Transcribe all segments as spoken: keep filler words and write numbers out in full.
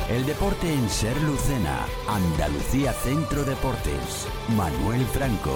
El deporte en Ser Lucena, Andalucía Centro Deportes, Manuel Franco.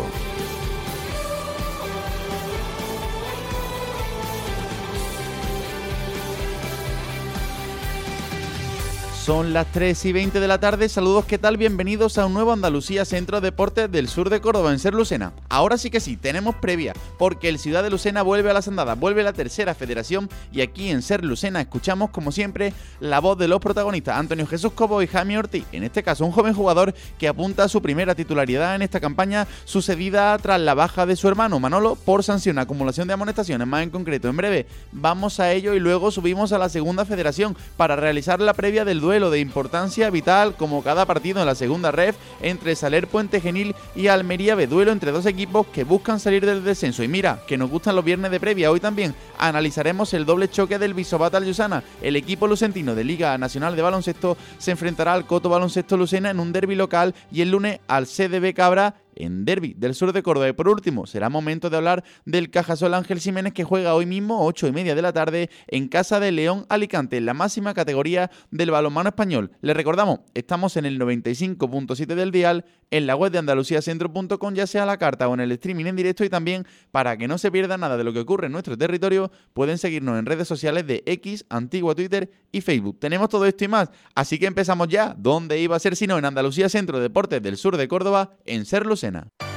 Son las tres y veinte de la tarde, saludos, ¿qué tal? Bienvenidos a un nuevo Andalucía Centro Deportes del sur de Córdoba, en Ser Lucena. Ahora sí que sí, tenemos previa, porque el Ciudad de Lucena vuelve a las andadas, vuelve la tercera federación y aquí en Ser Lucena escuchamos, como siempre, la voz de los protagonistas, Antonio Jesús Cobo y Jaime Ortiz. En este caso, un joven jugador que apunta a su primera titularidad en esta campaña, sucedida tras la baja de su hermano Manolo por sanción, acumulación de amonestaciones, más en concreto. En breve vamos a ello y luego subimos a la segunda federación para realizar la previa del duelo de importancia vital como cada partido en la segunda ref entre Saler Puente Genil y Almería B, duelo entre dos equipos que buscan salir del descenso. Y mira, que nos gustan los viernes de previa, hoy también analizaremos el doble choque del Visobata Llusana. El equipo lucentino de Liga Nacional de Baloncesto se enfrentará al Coto Baloncesto Lucena en un derbi local y el lunes al C D B Cabra en derbi del sur de Córdoba. Y por último, será momento de hablar del Cajasol Ángel Jiménez, que juega hoy mismo, ocho y media de la tarde, en casa de León Alicante, en la máxima categoría del balonmano español. Les recordamos, estamos en el noventa y cinco punto siete del dial, en la web de andaluciacentro punto com, ya sea a la carta o en el streaming en directo, y también, para que no se pierda nada de lo que ocurre en nuestro territorio, pueden seguirnos en redes sociales de X, antigua Twitter y Facebook. Tenemos todo esto y más, así que empezamos ya. ¿Dónde iba a ser sino en Andalucía Centro Deportes del sur de Córdoba, en Ser Lucena?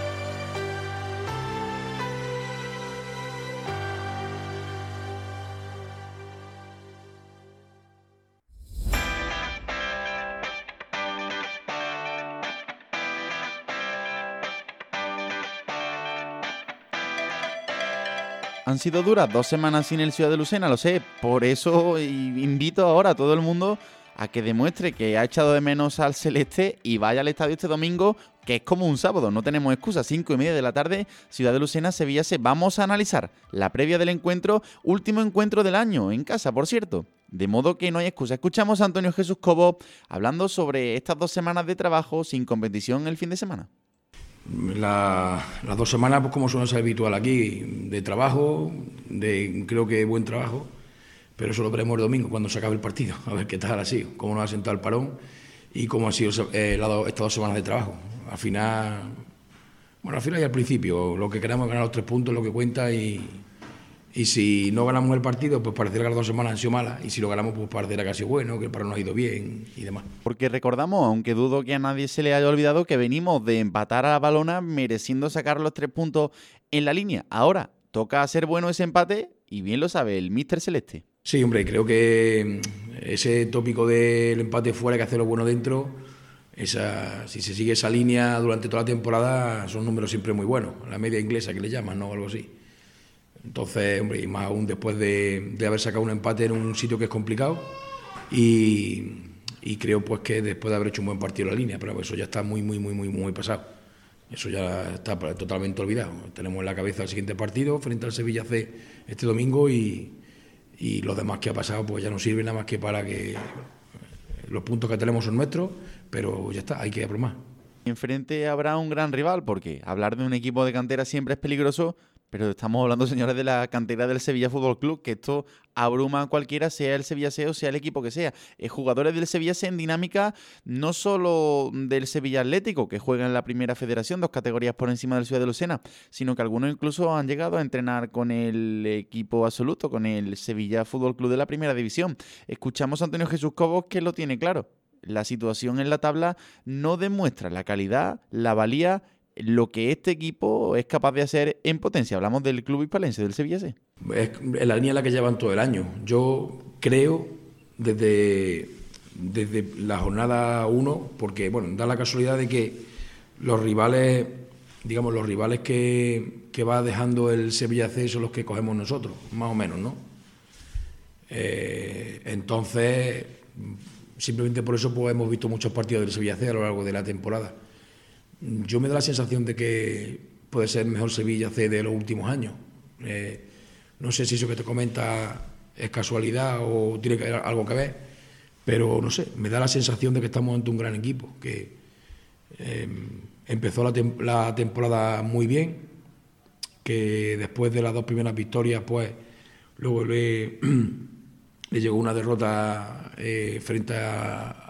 Han sido duras dos semanas sin el Ciudad de Lucena, lo sé, por eso invito ahora a todo el mundo a que demuestre que ha echado de menos al celeste y vaya al estadio este domingo, que es como un sábado, no tenemos excusa. Cinco y media de la tarde, Ciudad de Lucena, Sevilla C. Vamos a analizar la previa del encuentro, último encuentro del año, en casa, por cierto. De modo que no hay excusa. Escuchamos a Antonio Jesús Cobo hablando sobre estas dos semanas de trabajo sin competición el fin de semana. La, las dos semanas, pues como suele ser habitual aquí, de trabajo, de creo que buen trabajo, pero eso lo veremos el domingo cuando se acabe el partido, a ver qué tal ha sido, cómo nos ha sentado el parón y cómo han sido eh, estas dos semanas de trabajo. Al final, bueno, al final y al principio, lo que queremos es ganar los tres puntos, lo que cuenta, y, y si no ganamos el partido, pues parecerá que las dos semanas han sido malas, y si lo ganamos, pues parecerá que ha sido bueno, que el parón nos ha ido bien y demás. Porque recordamos, aunque dudo que a nadie se le haya olvidado, que venimos de empatar a la Balona mereciendo sacar los tres puntos en la línea. Ahora toca hacer bueno ese empate y bien lo sabe el míster Celeste. Sí, hombre, creo que ese tópico del empate fuera, que hacerlo bueno dentro, esa, si se sigue esa línea durante toda la temporada, son números siempre muy buenos, la media inglesa que le llaman, ¿no? Algo así. Entonces, hombre, y más aún después de, de haber sacado un empate en un sitio que es complicado, y, y creo pues que después de haber hecho un buen partido en la línea, pero eso ya está muy, muy, muy, muy, muy pasado. Eso ya está totalmente olvidado. Tenemos en la cabeza el siguiente partido frente al Sevilla C este domingo, y y los demás que ha pasado pues ya no sirven nada más que para que los puntos que tenemos son nuestros, pero ya está, hay que ir por más. Enfrente habrá un gran rival, porque hablar de un equipo de cantera siempre es peligroso, pero estamos hablando, señores, de la cantera del Sevilla Fútbol Club, que esto abruma a cualquiera, sea el Sevilla C o sea el equipo que sea. Eh, jugadores del Sevilla C en dinámica no solo del Sevilla Atlético, que juega en la primera federación, dos categorías por encima del Ciudad de Lucena, sino que algunos incluso han llegado a entrenar con el equipo absoluto, con el Sevilla Fútbol Club de la primera división. Escuchamos a Antonio Jesús Cobos, que lo tiene claro. La situación en la tabla no demuestra la calidad, la valía, lo que este equipo es capaz de hacer en potencia. Hablamos del club hispalense, del Sevilla C. Es la línea en la que llevan todo el año. Yo creo, desde, desde la jornada uno, porque bueno, da la casualidad de que los rivales, digamos, los rivales que, que va dejando el Sevilla C son los que cogemos nosotros, más o menos, ¿no? Eh, entonces, simplemente por eso pues hemos visto muchos partidos del Sevilla C a lo largo de la temporada. Yo me da la sensación de que puede ser el mejor Sevilla C de los últimos años. Eh, no sé si eso que te comenta es casualidad o tiene que, algo que ver, pero no sé, me da la sensación de que estamos ante un gran equipo, que eh, empezó la, tem- la temporada muy bien, que después de las dos primeras victorias, pues luego le, le llegó una derrota eh, frente a,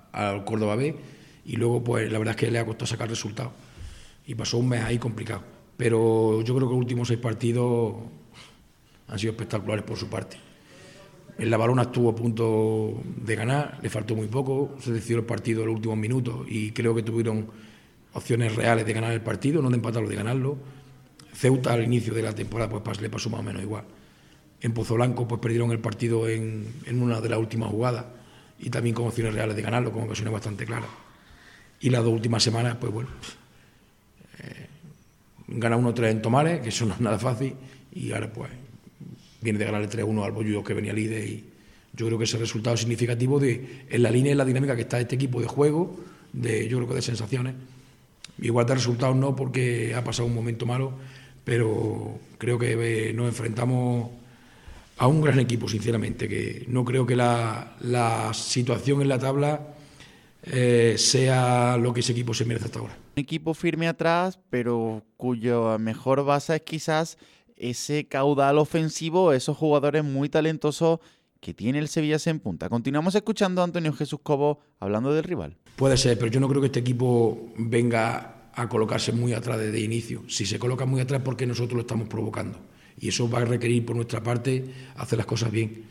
al Córdoba B, y luego pues la verdad es que le ha costado sacar resultados y pasó un mes ahí complicado, pero yo creo que los últimos seis partidos han sido espectaculares por su parte. En la Balona estuvo a punto de ganar, le faltó muy poco, se decidió el partido en los últimos minutos y creo que tuvieron opciones reales de ganar el partido, no de empatarlo, de ganarlo. Ceuta al inicio de la temporada pues le pasó más o menos igual. En Pozo Blanco pues perdieron el partido en, en una de las últimas jugadas y también con opciones reales de ganarlo, con ocasiones bastante claras. Y las dos últimas semanas, pues bueno, eh, gana uno tres en Tomares, que eso no es nada fácil, y ahora pues viene de ganar el tres uno al Bollullos, que venía líder, y yo creo que ese resultado es significativo de, en la línea y en la dinámica que está este equipo de juego, de, yo creo que de sensaciones. Igual de resultados no, porque ha pasado un momento malo, pero creo que eh, nos enfrentamos a un gran equipo, sinceramente, que no creo que la, la situación en la tabla eh, sea lo que ese equipo se merece hasta ahora. Un equipo firme atrás, pero cuya mejor base es quizás ese caudal ofensivo, esos jugadores muy talentosos que tiene el Sevilla en punta. Continuamos escuchando a Antonio Jesús Cobo hablando del rival. Puede ser, pero yo no creo que este equipo venga a colocarse muy atrás desde el inicio. Si se coloca muy atrás, porque nosotros lo estamos provocando. Y eso va a requerir por nuestra parte hacer las cosas bien.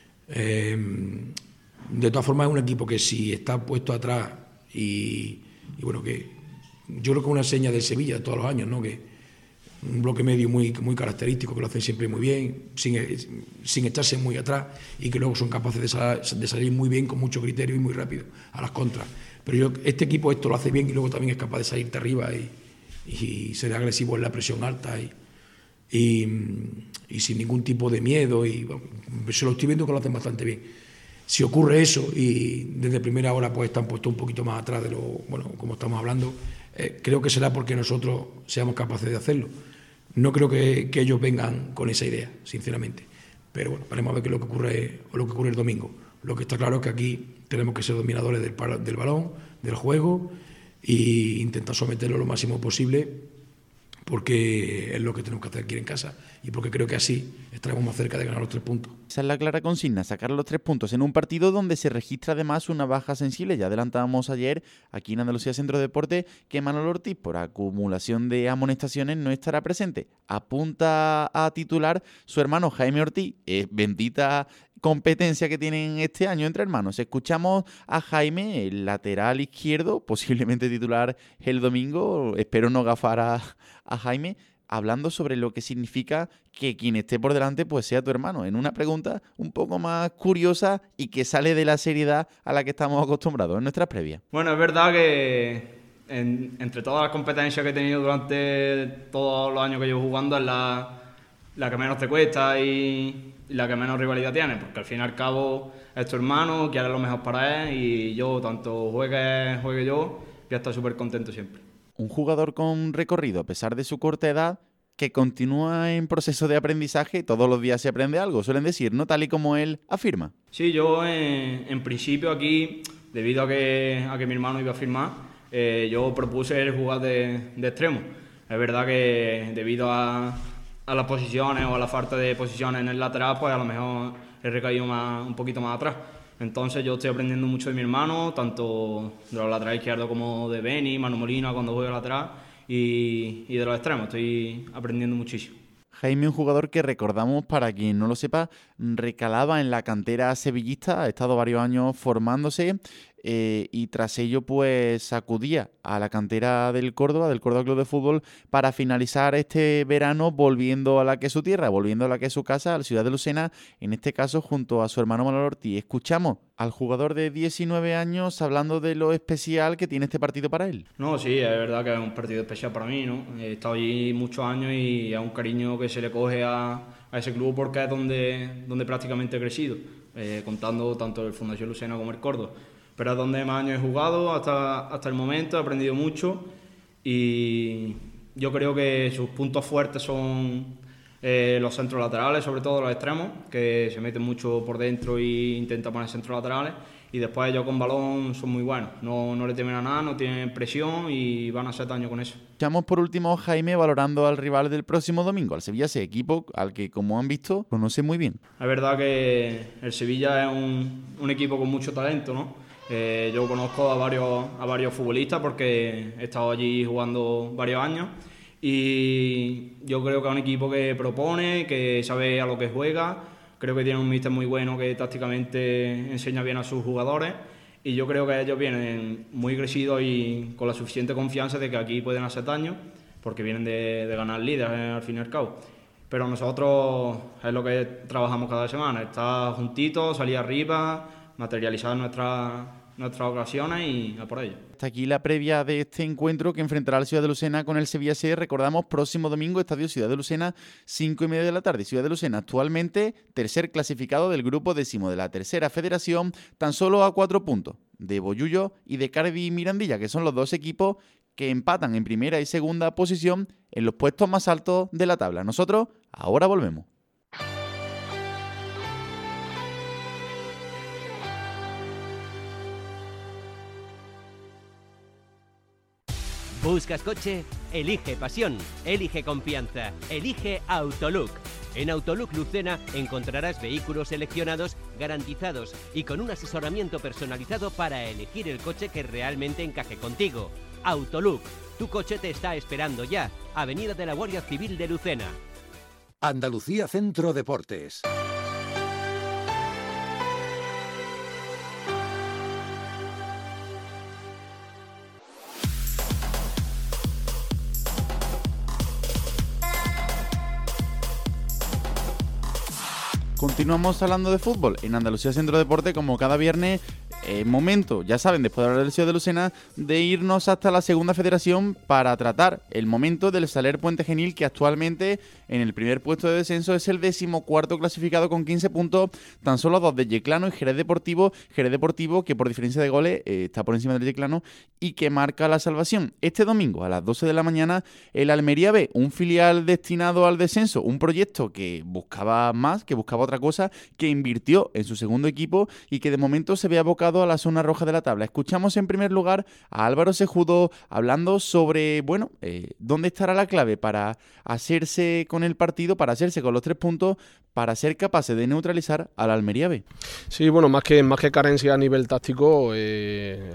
Eh, de todas formas, es un equipo que si está puesto atrás y, y bueno, que yo creo que es una seña del Sevilla de todos los años, ¿no? Que un bloque medio muy, muy característico, que lo hacen siempre muy bien, sin, sin echarse muy atrás, y que luego son capaces de, sal, de salir muy bien, con mucho criterio y muy rápido a las contras. Pero yo, este equipo esto lo hace bien y luego también es capaz de salirte arriba y, y ser agresivo en la presión alta y, y, y sin ningún tipo de miedo. Y bueno, se lo estoy viendo que lo hacen bastante bien. Si ocurre eso y desde primera hora pues están puestos un poquito más atrás de lo, bueno, como estamos hablando, eh, creo que será porque nosotros seamos capaces de hacerlo. No creo que, que ellos vengan con esa idea, sinceramente. Pero bueno, veremos a ver qué es lo que ocurre, o lo que ocurre el domingo. Lo que está claro es que aquí tenemos que ser dominadores del, del balón, del juego, e intentar someterlo lo máximo posible, porque es lo que tenemos que hacer aquí en casa y porque creo que así estaremos más cerca de ganar los tres puntos. Esa es la clara consigna, sacar los tres puntos en un partido donde se registra además una baja sensible. Ya adelantábamos ayer aquí en Andalucía Centro Deporte que Manolo Ortiz, por acumulación de amonestaciones, no estará presente. Apunta a titular su hermano Jaime Ortiz, eh, bendita competencia que tienen este año entre hermanos. Escuchamos a Jaime, el lateral izquierdo, posiblemente titular el domingo, espero no gafar a, a Jaime, hablando sobre lo que significa que quien esté por delante pues sea tu hermano, en una pregunta un poco más curiosa y que sale de la seriedad a la que estamos acostumbrados en nuestras previas. Bueno, es verdad que en, entre todas las competencias que he tenido durante todos los años que llevo jugando es la, la que menos te cuesta y y la que menos rivalidad tiene, porque al fin y al cabo es tu hermano, quiere lo mejor para él y yo, tanto juegue, juegue yo, voy a estar súper contento siempre. Un jugador con recorrido, a pesar de su corta edad, que continúa en proceso de aprendizaje, todos los días se aprende algo, suelen decir, ¿no? Tal y como él afirma. Sí, yo en, en principio aquí, debido a que, a que mi hermano iba a firmar, eh, yo propuse el jugar de, de extremo. Es verdad que debido a... a las posiciones o a la falta de posiciones en el lateral, pues a lo mejor he recaído más, un poquito más atrás. Entonces yo estoy aprendiendo mucho de mi hermano, tanto de los laterales izquierdos como de Beni, Manu Molina cuando juega lateral y, y de los extremos, estoy aprendiendo muchísimo. Jaime, un jugador que recordamos, para quien no lo sepa, recalaba en la cantera sevillista, ha estado varios años formándose eh, y tras ello pues acudía a la cantera del Córdoba, del Córdoba Club de Fútbol, para finalizar este verano volviendo a la que es su tierra, volviendo a la que es su casa, a la ciudad de Lucena, en este caso junto a su hermano Manolo Ortiz. Escuchamos al jugador de diecinueve años hablando de lo especial que tiene este partido para él. No, sí, es verdad que es un partido especial para mí, ¿no? He estado allí muchos años y es un cariño que se le coge a, a ese club porque es donde, donde prácticamente he crecido, eh, contando tanto el Fundación Lucena como el Córdoba. Pero es donde más años he jugado hasta, hasta el momento, he aprendido mucho y yo creo que sus puntos fuertes son Eh, los centros laterales, sobre todo los extremos, que se meten mucho por dentro e intentan poner centros laterales. Y después ellos con balón son muy buenos, no, no le temen a nada, no tienen presión y van a hacer daño con eso. Escuchamos por último, Jaime, valorando al rival del próximo domingo, al Sevilla C, equipo al que, como han visto, conoce muy bien. Es verdad que el Sevilla es un, un equipo con mucho talento, ¿no? Eh, yo conozco a varios, a varios futbolistas porque he estado allí jugando varios años y yo creo que es un equipo que propone, que sabe a lo que juega. Creo que tiene un míster muy bueno que tácticamente enseña bien a sus jugadores y yo creo que ellos vienen muy crecidos y con la suficiente confianza de que aquí pueden hacer daño porque vienen de, de ganar líderes al fin y al cabo. Pero nosotros es lo que trabajamos cada semana, estar juntitos, salir arriba, materializar nuestras nuestras ocasiones y a por ello. Hasta aquí la previa de este encuentro que enfrentará al Ciudad de Lucena con el Sevilla C. Recordamos, próximo domingo, Estadio Ciudad de Lucena, cinco y media de la tarde. Ciudad de Lucena, actualmente tercer clasificado del grupo décimo de la tercera federación, tan solo a cuatro puntos de Bollullo y de Cardi y Mirandilla, que son los dos equipos que empatan en primera y segunda posición en los puestos más altos de la tabla. Nosotros ahora volvemos. ¿Buscas coche? Elige pasión, elige confianza, elige Autolook. En Autolook Lucena encontrarás vehículos seleccionados, garantizados y con un asesoramiento personalizado para elegir el coche que realmente encaje contigo. Autolook, tu coche te está esperando ya. Avenida de la Guardia Civil de Lucena. Andalucía Centro Deportes. Continuamos hablando de fútbol en Andalucía Centro Deporte, como cada viernes. Eh, momento, ya saben, después de hablar del Ciudad de Lucena, de irnos hasta la segunda federación para tratar el momento del Saler Puente Genil, que actualmente en el primer puesto de descenso es el decimocuarto clasificado con quince puntos, tan solo dos de Yeclano y Jerez Deportivo, Jerez Deportivo que por diferencia de goles eh, está por encima del Yeclano y que marca la salvación. Este domingo a las doce de la mañana el Almería B, un filial destinado al descenso, un proyecto que buscaba más, que buscaba otra cosa, que invirtió en su segundo equipo y que de momento se ve abocado a la zona roja de la tabla. Escuchamos en primer lugar a Álvaro Sejudo hablando sobre, bueno, eh, dónde estará la clave para hacerse con el partido, para hacerse con los tres puntos, para ser capaces de neutralizar al Almería B. Sí, bueno, más que, más que carencia a nivel táctico, eh,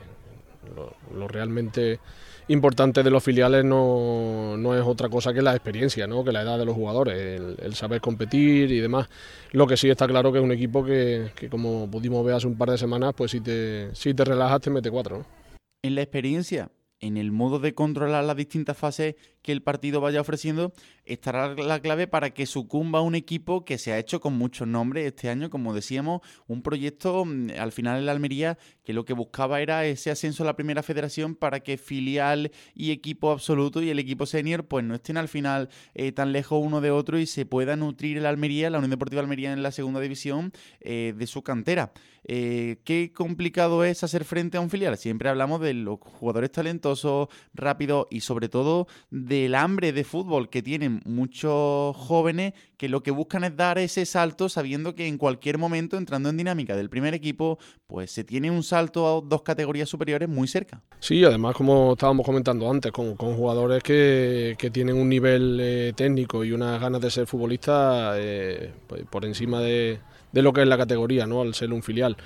lo, lo realmente importante de los filiales no, no es otra cosa que la experiencia, ¿no? Que la edad de los jugadores, el, el saber competir y demás. Lo que sí está claro que es un equipo que, que como pudimos ver hace un par de semanas, pues si te, si te relajas te mete cuatro, ¿no? En la experiencia, en el modo de controlar las distintas fases que el partido vaya ofreciendo, estará la clave para que sucumba un equipo que se ha hecho con muchos nombres este año, como decíamos, un proyecto al final en la Almería que lo que buscaba era ese ascenso a la primera federación para que filial y equipo absoluto y el equipo senior pues no estén al final eh, tan lejos uno de otro y se pueda nutrir el Almería, la Unión Deportiva Almería en la segunda división eh, de su cantera. Eh, qué complicado es hacer frente a un filial. Siempre hablamos de los jugadores talentosos, rápidos y sobre todo del hambre de fútbol que tienen muchos jóvenes que lo que buscan es dar ese salto sabiendo que en cualquier momento, entrando en dinámica del primer equipo, pues se tiene un salto a dos categorías superiores muy cerca. Sí, además como estábamos comentando antes, con, con jugadores que, que tienen un nivel eh, técnico y unas ganas de ser futbolistas eh, pues, por encima de, de lo que es la categoría, ¿no? Al ser un filial.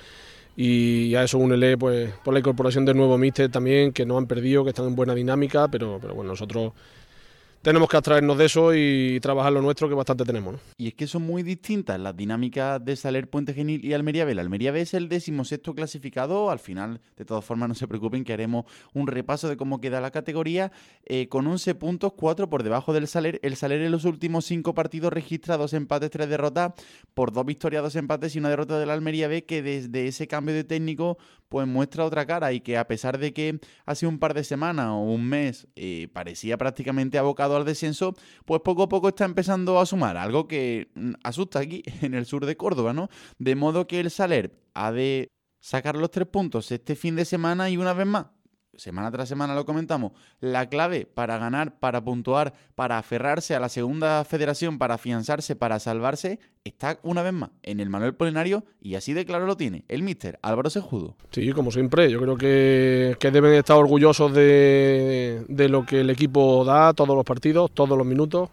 Y a eso únele pues, por la incorporación del nuevo míster también, que no han perdido, que están en buena dinámica, pero, pero bueno, nosotros tenemos que abstraernos de eso y trabajar lo nuestro, que bastante tenemos, ¿no? Y es que son muy distintas las dinámicas de Saler, Puente Genil y Almería B. El Almería B es el decimosexto clasificado. Al final, de todas formas, no se preocupen que haremos un repaso de cómo queda la categoría. Eh, con once puntos, cuatro por debajo del Saler. El Saler en los últimos cinco partidos registra dos empates, tres derrotas, por dos victorias, dos empates y una derrota del Almería B, que desde ese cambio de técnico pues muestra otra cara y que a pesar de que hace un par de semanas o un mes eh, parecía prácticamente abocado al descenso, pues poco a poco está empezando a sumar, algo que asusta aquí en el sur de Córdoba, ¿no? De modo que el Saler ha de sacar los tres puntos este fin de semana y una vez más semana tras semana lo comentamos, la clave para ganar, para puntuar, para aferrarse a la segunda federación, para afianzarse, para salvarse, está una vez más en el Manuel Polinario, y así de claro lo tiene el míster Álvaro Sejudo. Sí, como siempre, yo creo que, que deben estar orgullosos de, de lo que el equipo da todos los partidos, todos los minutos.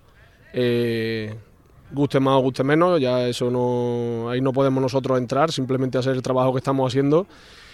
Eh, guste más o guste menos, ya eso no, ahí no podemos nosotros entrar, simplemente hacer el trabajo que estamos haciendo.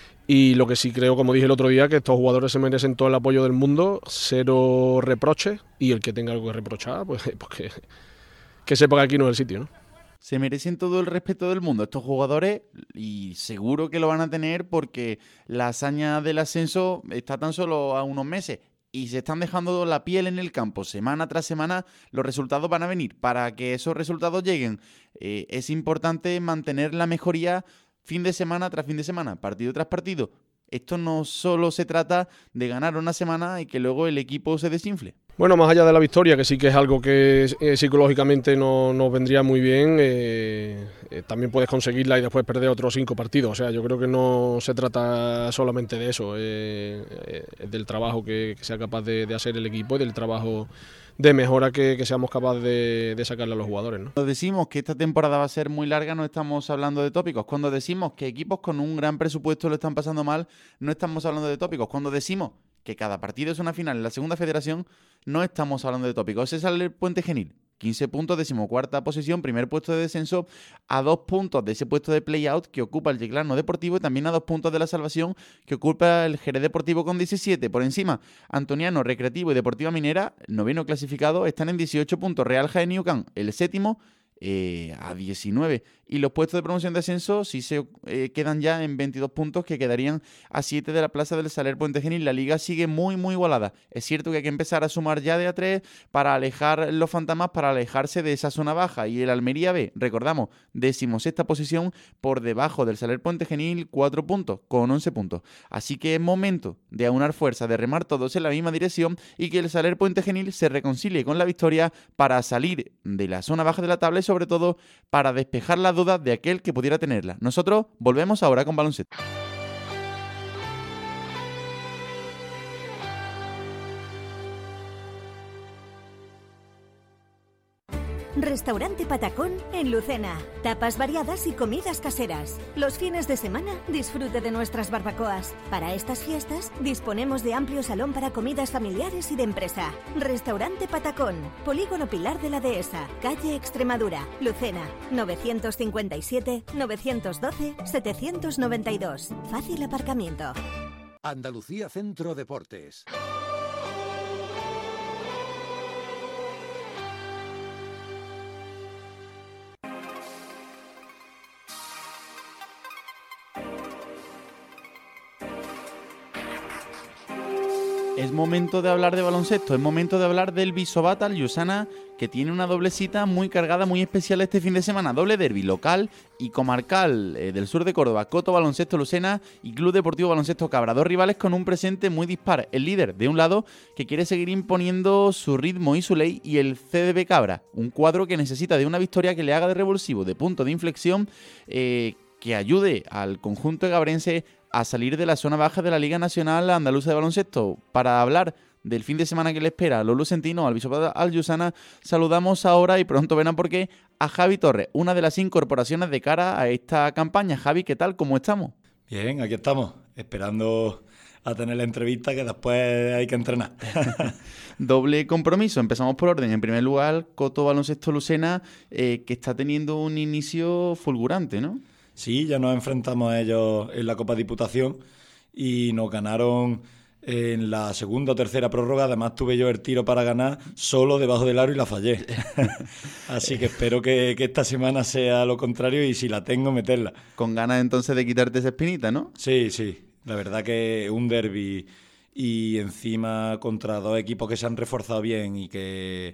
Y lo que sí creo, como dije el otro día, que estos jugadores se merecen todo el apoyo del mundo, cero reproches, y el que tenga algo que reprochar, pues, pues que, que sepa que aquí no es el sitio, ¿no? Se merecen todo el respeto del mundo estos jugadores, y seguro que lo van a tener porque la hazaña del ascenso está tan solo a unos meses y se están dejando la piel en el campo semana tras semana. Los resultados van a venir. Para que esos resultados lleguen, eh, es importante mantener la mejoría fin de semana tras fin de semana, partido tras partido. Esto no solo se trata de ganar una semana y que luego el equipo se desinfle. Bueno, más allá de la victoria, que sí que es algo que eh, psicológicamente no, nos vendría muy bien, eh, eh, también puedes conseguirla y después perder otros cinco partidos. O sea, yo creo que no se trata solamente de eso, eh, eh, del trabajo que, que sea capaz de, de hacer el equipo y del trabajo de mejora que, que seamos capaces de, de sacarle a los jugadores, ¿no? Cuando decimos que esta temporada va a ser muy larga, no estamos hablando de tópicos. Cuando decimos que equipos con un gran presupuesto lo están pasando mal, no estamos hablando de tópicos. Cuando decimos que cada partido es una final en la segunda federación, no estamos hablando de tópicos. Ese es el Puente Genil. quince puntos, decimocuarta posición, primer puesto de descenso, a dos puntos de ese puesto de play-out que ocupa el Yeclano Deportivo, y también a dos puntos de la salvación que ocupa el Jerez Deportivo con diecisiete. Por encima, Antoniano, Recreativo y Deportiva Minera, noveno clasificado, están en dieciocho puntos. Real Jaén y Ucán, el séptimo, eh, a diecinueve. Y los puestos de promoción de ascenso sí se eh, quedan ya en veintidós puntos, que quedarían a siete de la plaza del Saler Puente Genil. La liga sigue muy muy igualada. Es cierto que hay que empezar a sumar ya de a tres para alejar los fantasmas, para alejarse de esa zona baja. Y el Almería B, recordamos, decimosexta posición por debajo del Saler Puente Genil, cuatro puntos, con once puntos. Así que es momento de aunar fuerzas, de remar todos en la misma dirección y que el Saler Puente Genil se reconcilie con la victoria para salir de la zona baja de la tabla y sobre todo para despejar la dudas de aquel que pudiera tenerla. Nosotros volvemos ahora con baloncesto. Restaurante Patacón en Lucena. Tapas variadas y comidas caseras. Los fines de semana disfrute de nuestras barbacoas. Para estas fiestas disponemos de amplio salón para comidas familiares y de empresa. Restaurante Patacón, Polígono Pilar de la Dehesa, calle Extremadura, Lucena, novecientos cincuenta y siete, novecientos doce, setecientos noventa y dos. Fácil aparcamiento. Andalucía Centro Deportes. Es momento de hablar de baloncesto, es momento de hablar del Visobat Al-Yusana, que tiene una doble cita muy cargada, muy especial este fin de semana. Doble derbi local y comarcal eh, del sur de Córdoba. Coto Baloncesto Lucena y Club Deportivo Baloncesto Cabra. Dos rivales con un presente muy dispar. El líder, de un lado, que quiere seguir imponiendo su ritmo y su ley, y el C D B Cabra, un cuadro que necesita de una victoria que le haga de revulsivo, de punto de inflexión, eh, que ayude al conjunto gabrense a salir de la zona baja de la Liga Nacional Andaluza de Baloncesto. Para hablar del fin de semana que le espera a los lucentinos, al Visobat Al-Yusana, saludamos ahora, y pronto verán por qué, a Javi Torres, una de las incorporaciones de cara a esta campaña. Javi, ¿qué tal? ¿Cómo estamos? Bien, aquí estamos, esperando a tener la entrevista, que después hay que entrenar. Doble compromiso, empezamos por orden. En primer lugar, Coto Baloncesto Lucena, eh, que está teniendo un inicio fulgurante, ¿no? Sí, ya nos enfrentamos a ellos en la Copa Diputación y nos ganaron en la segunda o tercera prórroga. Además tuve yo el tiro para ganar solo debajo del aro y la fallé. Así que espero que, que esta semana sea lo contrario, y si la tengo, meterla. Con ganas entonces de quitarte esa espinita, ¿no? Sí, sí. La verdad que un derbi y encima contra dos equipos que se han reforzado bien y que,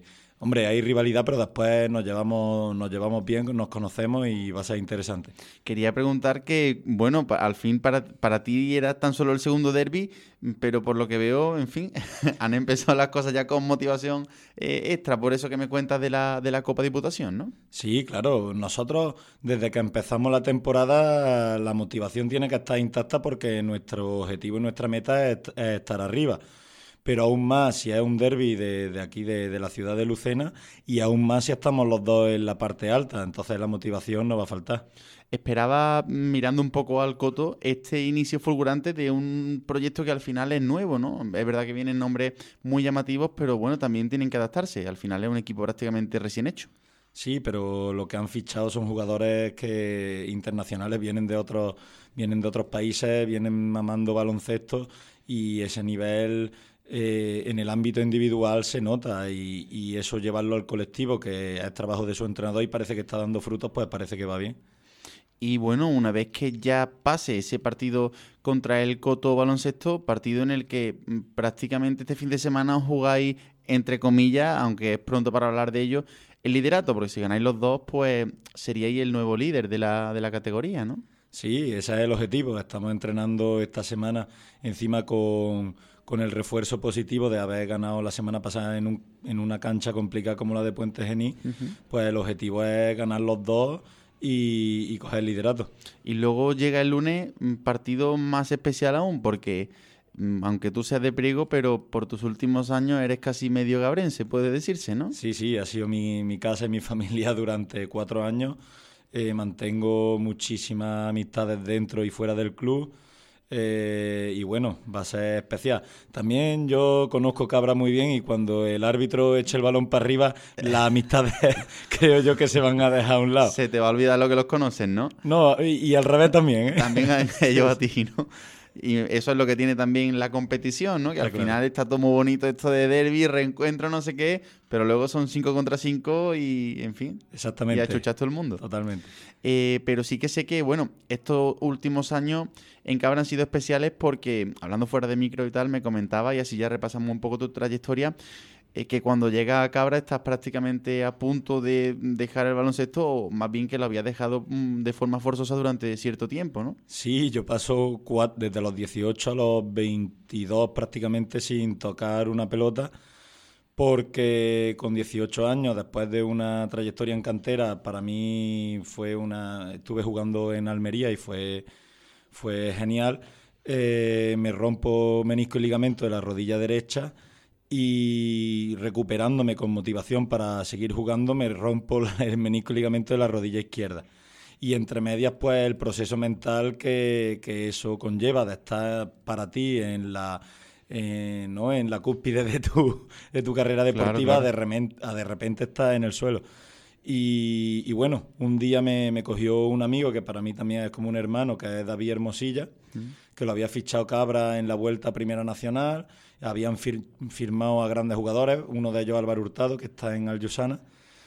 Hombre, hay rivalidad, pero después nos llevamos nos llevamos bien, nos conocemos y va a ser interesante. Quería preguntar que, bueno, pa- al fin para, para ti era tan solo el segundo derbi, pero por lo que veo, en fin, han empezado las cosas ya con motivación eh, extra, por eso que me cuentas de la, de la Copa Diputación, ¿no? Sí, claro. Nosotros, desde que empezamos la temporada, la motivación tiene que estar intacta porque nuestro objetivo y nuestra meta es, es estar arriba. Pero aún más si es un derbi de, de aquí, de, de la ciudad de Lucena, y aún más si estamos los dos en la parte alta. Entonces la motivación no va a faltar. Esperaba, mirando un poco al Coto, este inicio fulgurante de un proyecto que al final es nuevo, ¿no? Es verdad que vienen nombres muy llamativos, pero bueno, también tienen que adaptarse. Al final es un equipo prácticamente recién hecho. Sí, pero lo que han fichado son jugadores que internacionales, vienen de otros, vienen de otros países, vienen mamando baloncesto y ese nivel eh, en el ámbito individual se nota y, y eso llevarlo al colectivo, que es trabajo de su entrenador y parece que está dando frutos, pues parece que va bien. Y bueno, una vez que ya pase ese partido contra el Coto Baloncesto, partido en el que mm, prácticamente este fin de semana os jugáis, entre comillas, aunque es pronto para hablar de ello, el liderato, porque si ganáis los dos, pues seríais el nuevo líder de la, de la categoría, ¿no? Sí, ese es el objetivo. Estamos entrenando esta semana encima con, con el refuerzo positivo de haber ganado la semana pasada en, un, en una cancha complicada como la de Puente Genil. Uh-huh. Pues el objetivo es ganar los dos y, y coger el liderato. Y luego llega el lunes, partido más especial aún, porque aunque tú seas de Priego, pero por tus últimos años eres casi medio gabrense, puede decirse, ¿no? Sí, sí, ha sido mi, mi casa y mi familia durante cuatro años. Eh, mantengo muchísimas amistades dentro y fuera del club. Eh, y bueno, va a ser especial. También yo conozco Cabra muy bien y cuando el árbitro eche el balón para arriba, las amistades creo yo que se van a dejar a un lado. Se te va a olvidar lo que los conocen, ¿no? No, y, y al revés también, ¿eh? También a ellos a ti, ¿no? Y eso es lo que tiene también la competición, ¿no? Que al claro. final está todo muy bonito esto de derbi, reencuentro, no sé qué, pero luego son cinco contra cinco y, en fin, exactamente, y achuchas todo el mundo. Totalmente. Eh, pero sí que sé que, bueno, estos últimos años en Cabra han sido especiales porque, hablando fuera de micro y tal, me comentaba, y así ya repasamos un poco tu trayectoria, eh, que cuando llega a Cabra estás prácticamente a punto de dejar el baloncesto, o más bien que lo habías dejado mm, de forma forzosa durante cierto tiempo, ¿no? Sí, yo paso cuatro, desde los dieciocho a los veintidós prácticamente sin tocar una pelota, porque con dieciocho años, después de una trayectoria en cantera, para mí fue una... Estuve jugando en Almería y fue, fue genial. Eh, me rompo menisco y ligamento de la rodilla derecha y recuperándome con motivación para seguir jugando, me rompo el menisco y ligamento de la rodilla izquierda. Y entre medias, pues el proceso mental que, que eso conlleva de estar para ti en la... Eh, ¿no? en la cúspide de tu, de tu carrera deportiva, claro, claro. De, repente, de repente estás en el suelo. Y, y bueno, un día me, me cogió un amigo que para mí también es como un hermano, que es David Hermosilla, mm. que lo había fichado Cabra en la Vuelta a Primera Nacional, habían fir, firmado a grandes jugadores, uno de ellos Álvaro Hurtado, que está en Aljusana,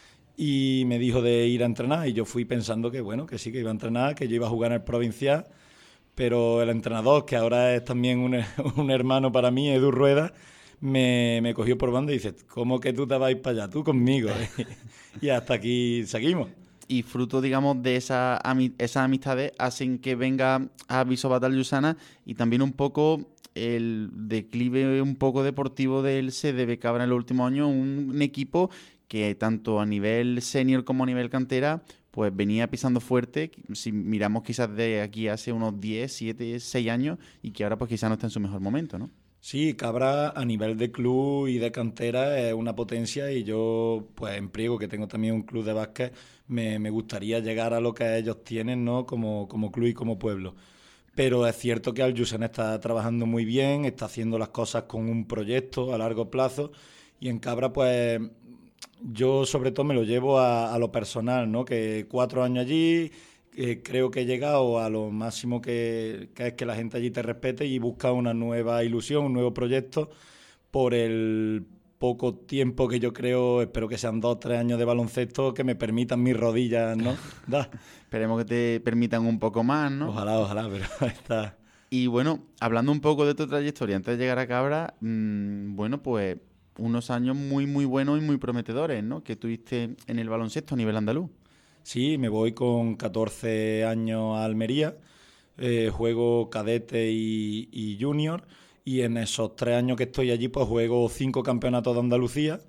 y me dijo de ir a entrenar, y yo fui pensando que bueno, que sí, que iba a entrenar, que yo iba a jugar en el provincial. Pero el entrenador, que ahora es también un, un hermano para mí, Edu Rueda, me, me cogió por banda y dice, ¿cómo que tú te vas a ir para allá? Tú conmigo. Y hasta aquí seguimos. Y fruto, digamos, de esa, esas amistades hacen que venga a Visobatal Llusana y también un poco el declive un poco deportivo del C D B Cabra en los últimos años, un, un equipo que tanto a nivel senior como a nivel cantera pues venía pisando fuerte, si miramos quizás de aquí hace unos diez, siete, seis años, y que ahora pues quizás no está en su mejor momento, ¿no? Sí, Cabra a nivel de club y de cantera es una potencia y yo, pues en Priego, que tengo también un club de básquet, me, me gustaría llegar a lo que ellos tienen, ¿no? Como, como club y como pueblo. Pero es cierto que Aljusana está trabajando muy bien, está haciendo las cosas con un proyecto a largo plazo, y en Cabra, pues... Yo sobre todo me lo llevo a, a lo personal, ¿no? Que cuatro años allí, eh, creo que he llegado a lo máximo que, que es que la gente allí te respete y busca una nueva ilusión, un nuevo proyecto por el poco tiempo que yo creo, espero que sean dos, tres años de baloncesto que me permitan mis rodillas, ¿no? Da. Esperemos que te permitan un poco más, ¿no? Ojalá, ojalá, pero está... Y bueno, hablando un poco de tu trayectoria antes de llegar a Cabra, mmm, bueno, pues... unos años muy, muy buenos y muy prometedores, ¿no?, que tuviste en el baloncesto a nivel andaluz. Sí, me voy con catorce años a Almería, eh, juego cadete y, y junior, y en esos tres años que estoy allí pues juego cinco campeonatos de Andalucía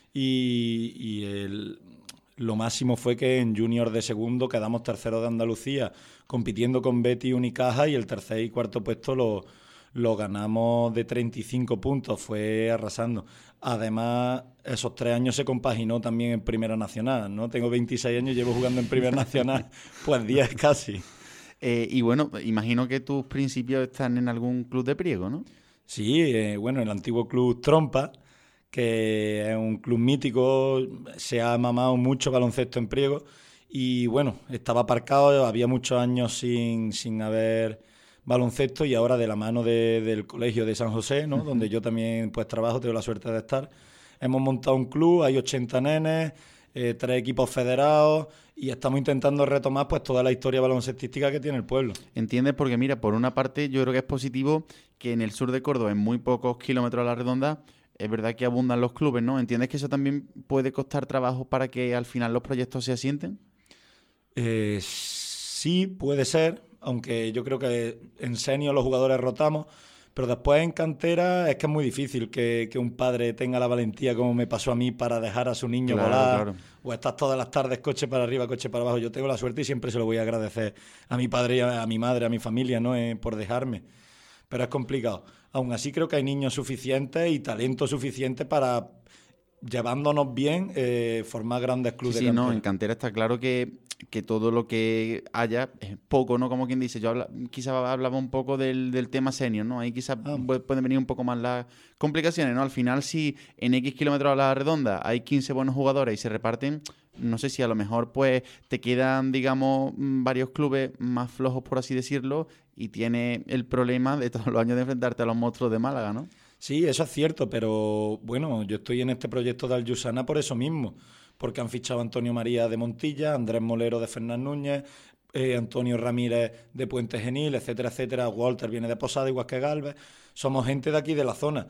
y, y el, lo máximo fue que en junior de segundo quedamos terceros de Andalucía compitiendo con Betis y Unicaja, y el tercer y cuarto puesto lo, lo ganamos de treinta y cinco puntos, fue arrasando. Además, esos tres años se compaginó también en Primera Nacional, ¿no? Tengo veintiséis años, llevo jugando en Primera Nacional pues diez casi. Eh, y bueno, imagino que tus principios están en algún club de Priego, ¿no? Sí, eh, bueno, el antiguo club Trompa, que es un club mítico, se ha mamado mucho baloncesto en Priego, y bueno, estaba aparcado, había muchos años sin, sin haber baloncesto, y ahora de la mano de, del colegio de San José, ¿no?, uh-huh, donde yo también pues trabajo, tengo la suerte de estar, hemos montado un club, hay ochenta nenes, eh, tres equipos federados, y estamos intentando retomar pues toda la historia baloncestística que tiene el pueblo. ¿Entiendes? Porque mira, por una parte yo creo que es positivo que en el sur de Córdoba, en muy pocos kilómetros a la redonda, es verdad que abundan los clubes, ¿no? ¿Entiendes que eso también puede costar trabajo para que al final los proyectos se asienten? Eh, sí, puede ser, aunque yo creo que en senior los jugadores rotamos, pero después en cantera es que es muy difícil que, que un padre tenga la valentía, como me pasó a mí, para dejar a su niño claro, volar, claro. O estás todas las tardes coche para arriba, coche para abajo. Yo tengo la suerte y siempre se lo voy a agradecer a mi padre, y a, a mi madre, a mi familia, ¿no?, eh, por dejarme. Pero es complicado. Aún así creo que hay niños suficientes y talento suficiente para, llevándonos bien, eh, formar grandes clubes sí, de sí, cantera. No, en cantera está claro que, que todo lo que haya es poco, ¿no? Como quien dice, yo habla, quizás hablaba un poco del, del tema senior, ¿no? Ahí quizás ah. pueden venir un poco más las complicaciones, ¿no? Al final, si en X kilómetros a la redonda hay quince buenos jugadores y se reparten, no sé si a lo mejor pues te quedan, digamos, varios clubes más flojos, por así decirlo, y tienes el problema de todos los años de enfrentarte a los monstruos de Málaga, ¿no? Sí, eso es cierto, pero bueno, yo estoy en este proyecto de Aljusana por eso mismo, porque han fichado a Antonio María de Montilla, Andrés Molero de Fernán Núñez, eh, Antonio Ramírez de Puente Genil, etcétera, etcétera. Walter viene de Posada, igual que Galvez. Somos gente de aquí, de la zona.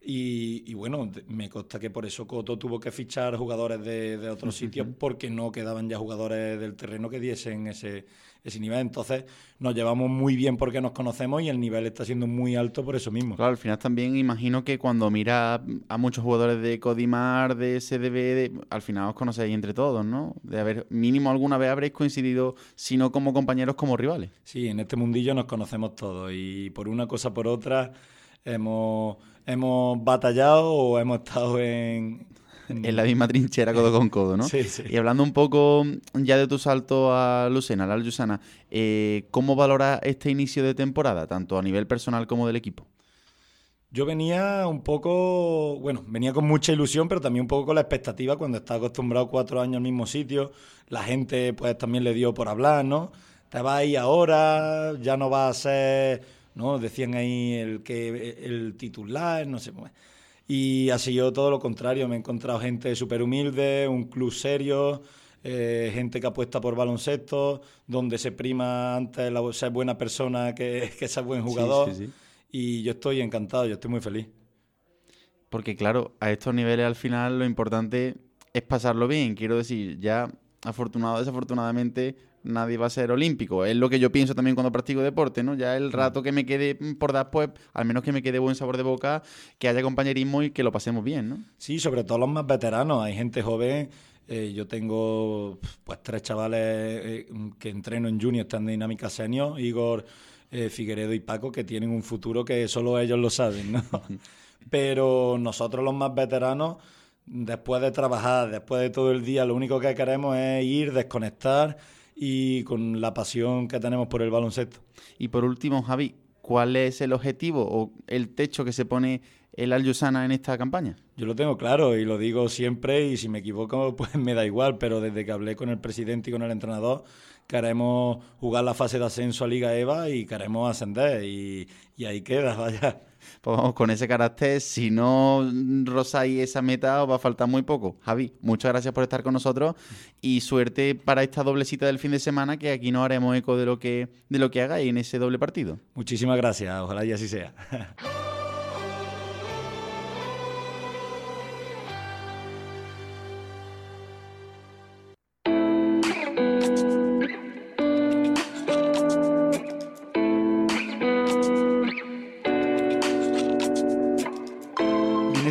Y, y bueno, me consta que por eso Coto tuvo que fichar jugadores de, de otros sitios, porque no quedaban ya jugadores del terreno que diesen ese, ese nivel. Entonces nos llevamos muy bien porque nos conocemos y el nivel está siendo muy alto por eso mismo. Claro, al final también imagino que cuando mira a muchos jugadores de Codimar, de S D B, de, al final os conocéis entre todos, ¿no? De haber, mínimo alguna vez habréis coincidido, si no como compañeros, como rivales. Sí, en este mundillo nos conocemos todos y por una cosa por otra hemos, hemos batallado o hemos estado en... En, en la misma trinchera, codo con codo, ¿no? Sí, sí. Y hablando un poco ya de tu salto a Lucena, a la Aljusana, eh, ¿cómo valoras este inicio de temporada, tanto a nivel personal como del equipo? Yo venía un poco, bueno, venía con mucha ilusión, pero también un poco con la expectativa cuando estaba acostumbrado cuatro años al mismo sitio. La gente pues también le dio por hablar, ¿no? Te vas ahí ahora, ya no vas a ser, ¿no? Decían ahí el que el titular, no sé cómo es. Y ha sido todo lo contrario, me he encontrado gente súper humilde, un club serio, eh, gente que apuesta por baloncesto, donde se prima antes la, ser buena persona que, que ser buen jugador. Sí, sí, sí. Y yo estoy encantado, yo estoy muy feliz. Porque claro, a estos niveles al final lo importante es pasarlo bien. Quiero decir, ya afortunado o desafortunadamente nadie va a ser olímpico. Es lo que yo pienso también cuando practico deporte, ¿no? Ya el rato que me quede por dar, pues, al menos que me quede buen sabor de boca, que haya compañerismo y que lo pasemos bien, ¿no? Sí, sobre todo los más veteranos. Hay gente joven. Eh, yo tengo pues tres chavales eh, que entreno en junior, están de Dinámica Senior, Igor, eh, Figueredo y Paco, que tienen un futuro que solo ellos lo saben, ¿no? Pero nosotros los más veteranos, después de trabajar, después de todo el día, lo único que queremos es ir, desconectar y con la pasión que tenemos por el baloncesto. Y por último, Javi, ¿cuál es el objetivo o el techo que se pone el Aljusana en esta campaña? Yo lo tengo claro y lo digo siempre, y si me equivoco pues me da igual, pero desde que hablé con el presidente y con el entrenador, queremos jugar la fase de ascenso a Liga EVA y queremos ascender, y, y ahí queda, vaya. Pues vamos, con ese carácter, si no rozáis esa meta os va a faltar muy poco. Javi, muchas gracias por estar con nosotros y suerte para esta doble cita del fin de semana, que aquí nos haremos eco de lo que, de lo que hagáis en ese doble partido. Muchísimas gracias, ojalá y así sea.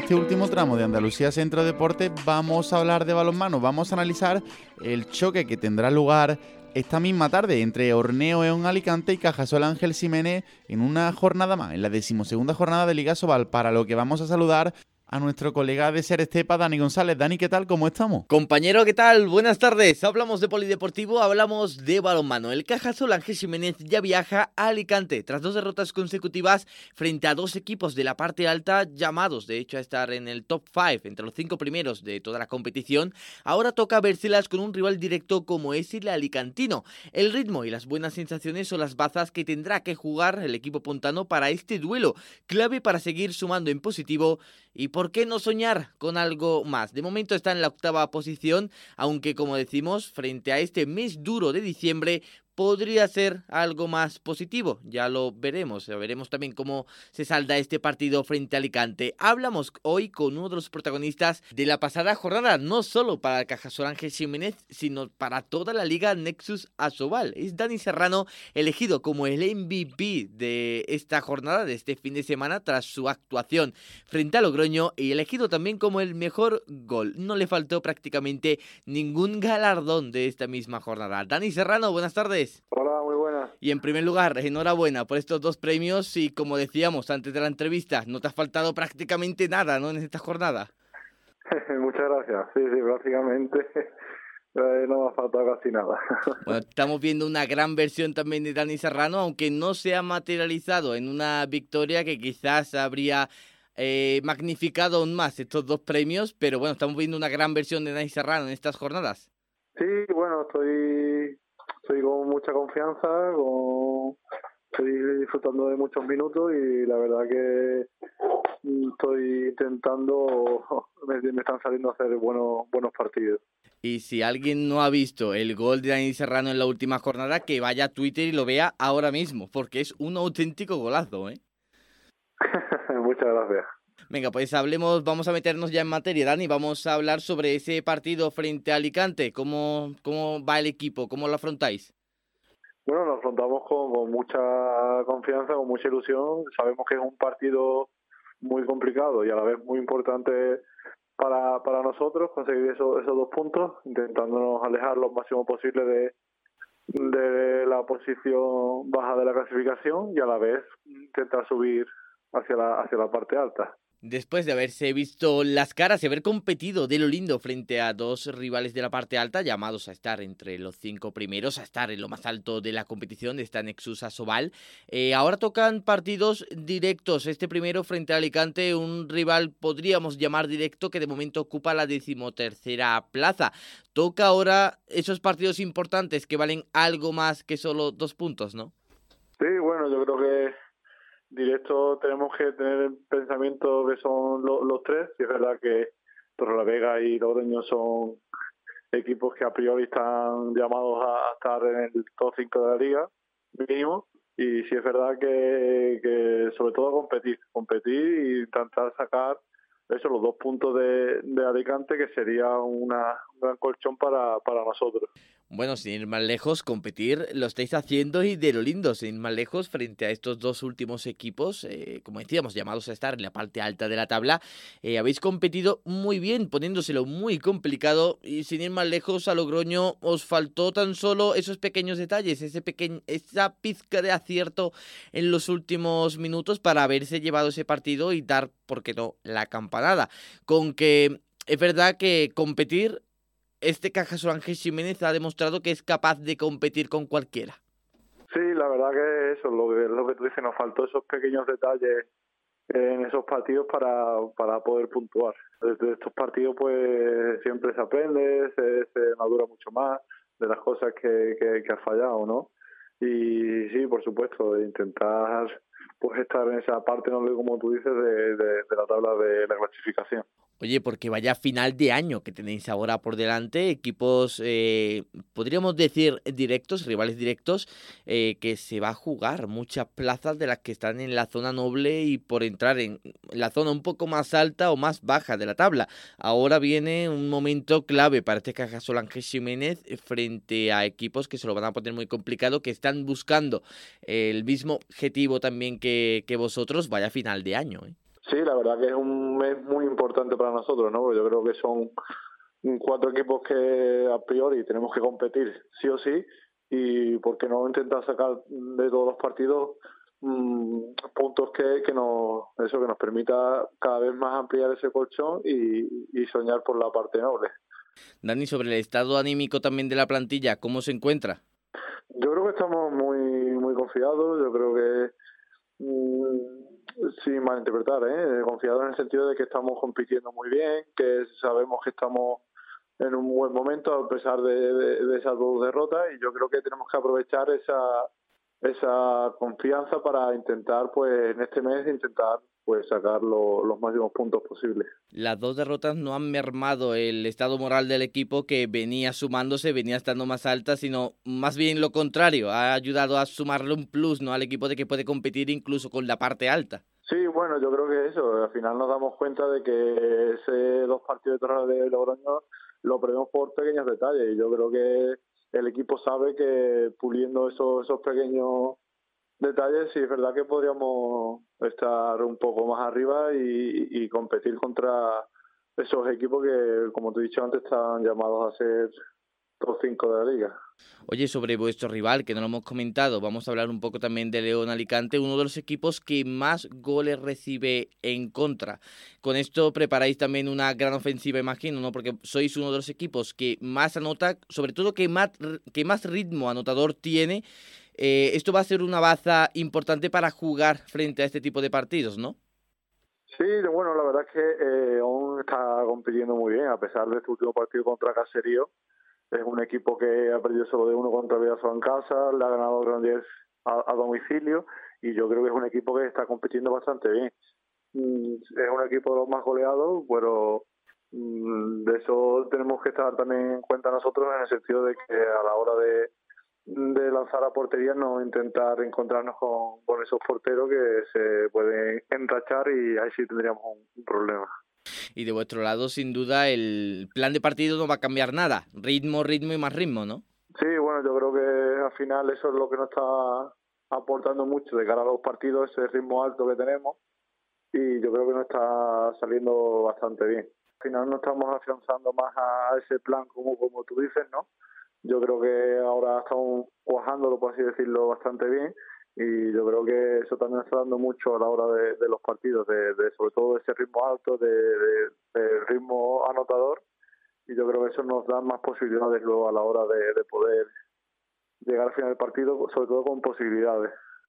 este último tramo de Andalucía Centro Deporte vamos a hablar de balonmano, vamos a analizar el choque que tendrá lugar esta misma tarde entre Horneo Eón Alicante y Cajasol Ángel Ximénez en una jornada más, en la decimosegunda jornada de Liga Sobal, para lo que vamos a saludar a nuestro colega de Ser Estepa, Dani González. Dani, ¿qué tal? ¿Cómo estamos? Compañero, ¿qué tal? Buenas tardes. Hablamos de polideportivo, hablamos de balonmano. El Cajasol Ángel Ximénez ya viaja a Alicante tras dos derrotas consecutivas frente a dos equipos de la parte alta llamados, de hecho, a estar en el top cinco, entre los cinco primeros de toda la competición. Ahora toca vérselas con un rival directo como es el alicantino. El ritmo y las buenas sensaciones son las bazas que tendrá que jugar el equipo pontano para este duelo, clave para seguir sumando en positivo. ¿Y por qué no soñar con algo más? De momento está en la octava posición, aunque como decimos, frente a este mes duro de diciembre, podría ser algo más positivo. Ya lo veremos, ya veremos también cómo se salda este partido frente a Alicante. Hablamos hoy con uno de los protagonistas de la pasada jornada, no solo para el Cajasol Ángel Ximénez, sino para toda la Liga Nexus Asobal. Es Dani Serrano, elegido como el M V P de esta jornada, de este fin de semana, tras su actuación frente a Logroño, y elegido también como el mejor gol. No le faltó prácticamente ningún galardón de esta misma jornada. Dani Serrano, buenas tardes. Hola, muy buenas. Y en primer lugar, enhorabuena por estos dos premios y, como decíamos antes de la entrevista, no te ha faltado prácticamente nada, ¿no?, en esta jornada. Muchas gracias. Sí, sí, prácticamente no me ha faltado casi nada. Bueno, estamos viendo una gran versión también de Dani Serrano, aunque no se ha materializado en una victoria que quizás habría eh, magnificado aún más estos dos premios, pero bueno, estamos viendo una gran versión de Dani Serrano en estas jornadas. Sí, bueno, estoy... Estoy con mucha confianza, con... estoy disfrutando de muchos minutos y la verdad que estoy intentando, me, me están saliendo a hacer buenos, buenos partidos. Y si alguien no ha visto el gol de Dani Serrano en la última jornada, que vaya a Twitter y lo vea ahora mismo, porque es un auténtico golazo, ¿eh? Muchas gracias. Venga, pues hablemos, vamos a meternos ya en materia, Dani, vamos a hablar sobre ese partido frente a Alicante. ¿Cómo, cómo va el equipo? ¿Cómo lo afrontáis? Bueno, lo afrontamos con, con mucha confianza, con mucha ilusión. Sabemos que es un partido muy complicado y a la vez muy importante para, para nosotros conseguir esos, esos dos puntos, intentándonos alejar lo máximo posible de, de la posición baja de la clasificación y a la vez intentar subir hacia la, hacia la parte alta. Después de haberse visto las caras y haber competido de lo lindo frente a dos rivales de la parte alta, llamados a estar entre los cinco primeros, a estar en lo más alto de la competición de esta Nexus Asobal, eh, ahora tocan partidos directos. Este primero frente a Alicante, un rival podríamos llamar directo que de momento ocupa la decimotercera plaza. Toca ahora esos partidos importantes que valen algo más que solo dos puntos, ¿no? Sí, bueno, yo creo que directo tenemos que tener en pensamiento que son lo, los tres. Y es verdad que Torrelavega y Logroño son equipos que a priori están llamados a estar en el top cinco de la liga, mínimo. Y sí es verdad que, que sobre todo competir, competir e intentar sacar eso, los dos puntos de, de Alicante, que sería una, un gran colchón para, para nosotros. Bueno, sin ir más lejos, competir lo estáis haciendo y de lo lindo, sin ir más lejos, frente a estos dos últimos equipos, eh, como decíamos, llamados a estar en la parte alta de la tabla. Eh, habéis competido muy bien, poniéndoselo muy complicado, y sin ir más lejos, a Logroño os faltó tan solo esos pequeños detalles, ese pequeño, esa pizca de acierto en los últimos minutos para haberse llevado ese partido y dar, ¿por qué no?, la campanada. Con que es verdad que competir, este Cajasol Ángel Ximénez ha demostrado que es capaz de competir con cualquiera. Sí, la verdad que eso, lo que, lo que tú dices, nos faltó esos pequeños detalles en esos partidos para, para poder puntuar. Desde estos partidos pues siempre se aprende, se, se madura mucho más de las cosas que, que, que has fallado, ¿no? Y sí, por supuesto, intentar pues estar en esa parte, no como tú dices, de, de, de la tabla de la clasificación. Oye, porque vaya final de año que tenéis ahora por delante, equipos, eh, podríamos decir, directos, rivales directos, eh, que se va a jugar muchas plazas de las que están en la zona noble y por entrar en la zona un poco más alta o más baja de la tabla. Ahora viene un momento clave para este Cajasol Ángel Ximénez frente a equipos que se lo van a poner muy complicado, que están buscando el mismo objetivo también que, que vosotros, vaya final de año, ¿eh? Sí, la verdad que es un mes muy importante para nosotros, ¿no? Porque yo creo que son cuatro equipos que a priori tenemos que competir sí o sí, y por qué no intentar sacar de todos los partidos mmm, puntos que, que nos eso que nos permita cada vez más ampliar ese colchón y, y soñar por la parte noble. Dani, sobre el estado anímico también de la plantilla, ¿cómo se encuentra? Yo creo que estamos muy muy confiados, yo creo que mmm, sin malinterpretar, ¿eh? confiados en el sentido de que estamos compitiendo muy bien, que sabemos que estamos en un buen momento a pesar de, de, de esas dos derrotas, y yo creo que tenemos que aprovechar esa esa confianza para intentar, pues en este mes, intentar pues sacar lo, los máximos puntos posibles. Las dos derrotas no han mermado el estado moral del equipo, que venía sumándose, venía estando más alta, sino más bien lo contrario, ha ayudado a sumarle un plus, ¿no?, al equipo, de que puede competir incluso con la parte alta. Sí, bueno, yo creo que eso, al final nos damos cuenta de que ese dos partidos de Torre de Logroño lo perdemos por pequeños detalles, y yo creo que el equipo sabe que puliendo esos, esos pequeños detalles, sí es verdad que podríamos estar un poco más arriba y, y competir contra esos equipos que, como te he dicho antes, están llamados a ser top cinco de la liga. Oye, sobre vuestro rival, que no lo hemos comentado, vamos a hablar un poco también de León Alicante, uno de los equipos que más goles recibe en contra. Con esto preparáis también una gran ofensiva, imagino, ¿no? Porque sois uno de los equipos que más anota, sobre todo que más, que más ritmo anotador tiene. Eh, esto va a ser una baza importante para jugar frente a este tipo de partidos, ¿no? Sí, bueno, la verdad es que eh, aún está compitiendo muy bien, a pesar de este último partido contra Caserío. Es un equipo que ha perdido solo de uno contra Vidasoa en casa, le ha ganado Granollers a, a domicilio, y yo creo que es un equipo que está compitiendo bastante bien. Mm, es un equipo de los más goleados, pero mm, de eso tenemos que estar también en cuenta nosotros, en el sentido de que a la hora de, de lanzar a portería no intentar encontrarnos con, con esos porteros que se pueden enrachar, y ahí sí tendríamos un, un problema. Y de vuestro lado, sin duda, el plan de partido no va a cambiar nada. Ritmo, ritmo y más ritmo, ¿no? Sí, bueno, yo creo que al final eso es lo que nos está aportando mucho de cara a los partidos, ese ritmo alto que tenemos, y yo creo que nos está saliendo bastante bien. Al final nos estamos afianzando más a ese plan, como, como tú dices, ¿no? Yo creo que ahora estamos cuajándolo, por así decirlo, bastante bien, y yo creo que eso también está dando mucho a la hora de, de los partidos, de, de sobre todo ese ritmo alto, de, de, de ritmo anotador, y yo creo que eso nos da más posibilidades luego a la hora de, de poder llegar al final del partido, sobre todo con posibilidades.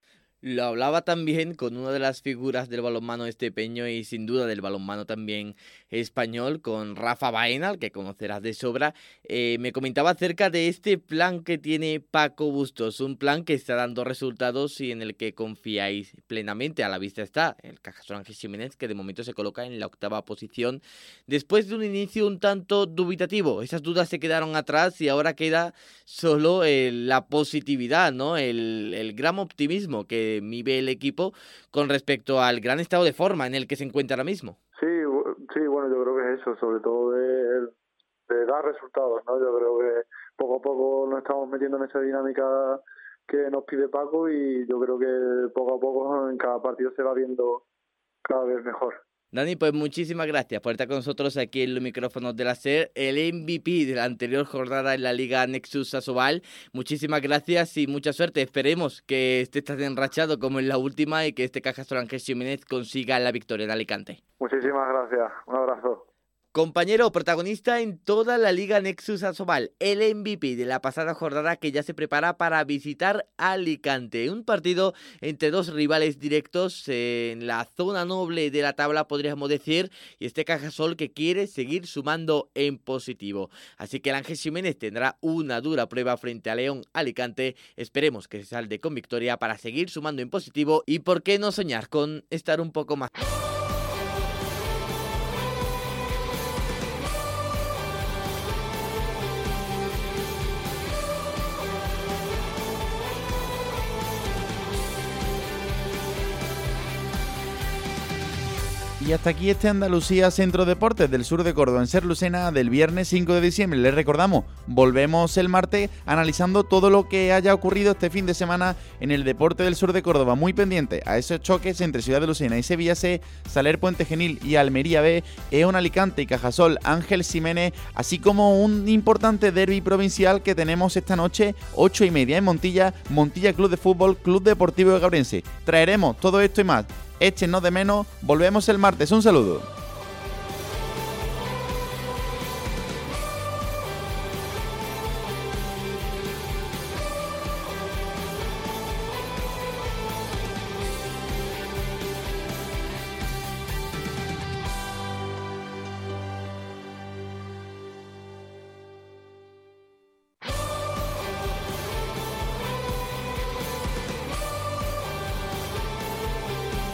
Lo hablaba también con una de las figuras del balonmano estepeño y sin duda del balonmano también español, con Rafa Baena, al que conocerás de sobra. Eh, me comentaba acerca de este plan que tiene Paco Bustos, un plan que está dando resultados y en el que confiáis plenamente. A la vista está el Cajasol Ángel Ximénez, que de momento se coloca en la octava posición después de un inicio un tanto dubitativo. Esas dudas se quedaron atrás y ahora queda solo eh, la positividad, ¿no? El, el gran optimismo que vive el equipo con respecto al gran estado de forma en el que se encuentra ahora mismo. Sí, sí, bueno, yo creo que es eso, sobre todo de, de dar resultados, ¿no? Yo creo que poco a poco nos estamos metiendo en esa dinámica que nos pide Paco, y yo creo que poco a poco en cada partido se va viendo cada vez mejor. Dani, pues muchísimas gracias por estar con nosotros aquí en los micrófonos de la SER, el M V P de la anterior jornada en la Liga Nexus Asobal. Muchísimas gracias y mucha suerte. Esperemos que estés tan enrachado como en la última y que este Cajasol Ángel Ximénez consiga la victoria en Alicante. Muchísimas gracias. Un abrazo. Compañero protagonista en toda la Liga Nexus Asobal, el M V P de la pasada jornada, que ya se prepara para visitar Alicante. Un partido entre dos rivales directos en la zona noble de la tabla, podríamos decir, y este Cajasol que quiere seguir sumando en positivo. Así que el Ángel Ximénez tendrá una dura prueba frente a León Alicante. Esperemos que se salde con victoria para seguir sumando en positivo y por qué no soñar con estar un poco más. Y hasta aquí este Andalucía Centro Deportes del sur de Córdoba en Ser Lucena del viernes cinco de diciembre. Les recordamos, volvemos el martes analizando todo lo que haya ocurrido este fin de semana en el deporte del sur de Córdoba. Muy pendiente a esos choques entre Ciudad de Lucena y Sevilla C, Saler Puente Genil y Almería B, Eón Alicante y Cajasol Ángel Ximénez, así como un importante derbi provincial que tenemos esta noche, ocho y media en Montilla, Montilla Club de Fútbol, Club Deportivo de Gabrense. Traeremos todo esto y más. Échenos de menos, volvemos el martes, un saludo.